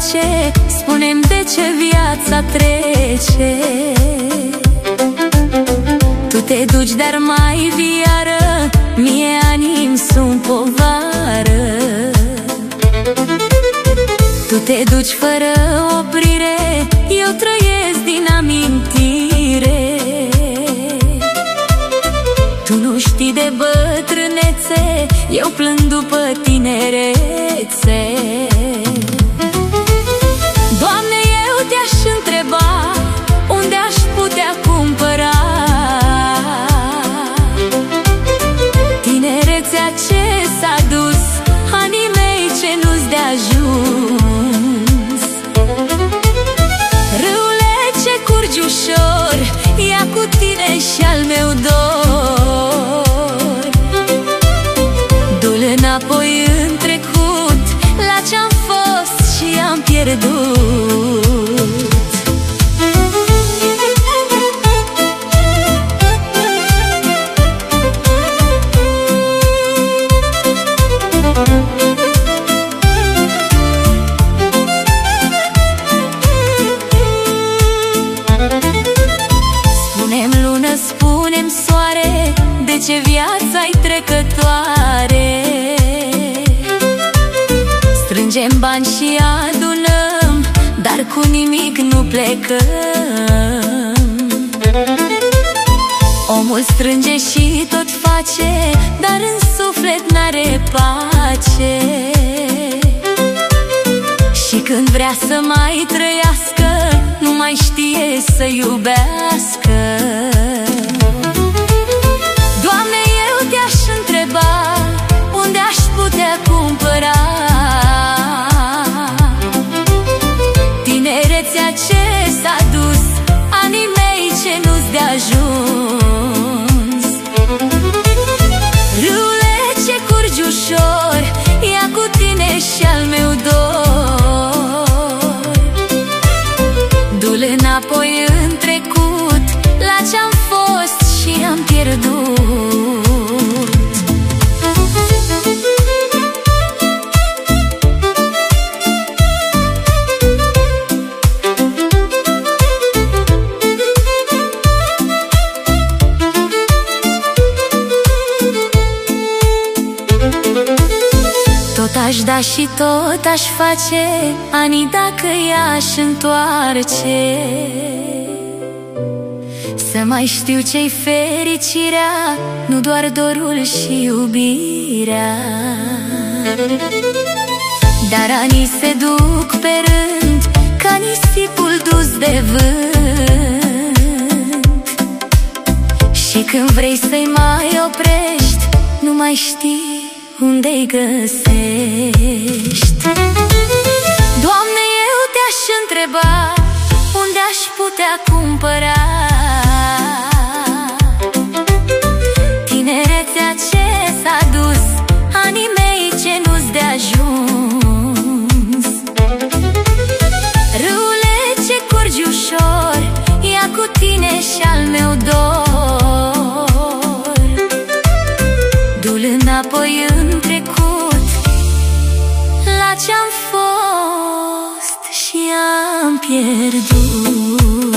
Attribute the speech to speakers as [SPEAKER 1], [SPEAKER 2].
[SPEAKER 1] face, spune-mi de ce viața trece. Tu te duci, dar mai viară, mie ani-mi sunt povară. Tu te duci fără oprire, eu trăiesc din amintire. Tu nu știi de bătrânețe, eu plâng după tinerețe. Doamne, eu te-aș întreba, unde aș putea cumpăra tinerețea ce s-a dus, anii mei ce nu-ți de ajuns. Râule ce curgi ușor, ia cu tine și-al meu dor. Du-l înapoi în trecut, la ce-am fost și am pierdut. Spune-mi lună, spune-mi soare, de ce viața-i trecătoare? Strângem bani și adunăm, dar cu nimic nu plecăm. Omul strânge și tot face, dar în suflet n-are pace. Și când vrea să mai trăiască, nu mai știe să iubească. Doamne, eu te-aș întreba, unde aș putea cumpăra tinerețea ce s-a dus, anii mei ce nu-ți de ajuns. Râule ce curgi ușor, ia cu tine și-al meu dor. Du-l înapoi în trecut, la ce-am fost și am pierdut. Tot aș da și tot aș face, anii dacă i-aș întoarce. Să mai știu ce-i fericirea, nu doar dorul și iubirea. Dar anii se duc pe rând, ca nisipul dus de vânt. Și când vrei să-i mai oprești, nu mai știi unde-i găsești. Doamne, eu te-aș întreba, unde aș putea cumpăra tinerețea ce s-a dus, anii mei ce nu-ți de ajuns. Râule ce curgi ușor, ia cu tine și-al meu dor. Du-l înapoi în trecut, la ce-am fost și am pierdut.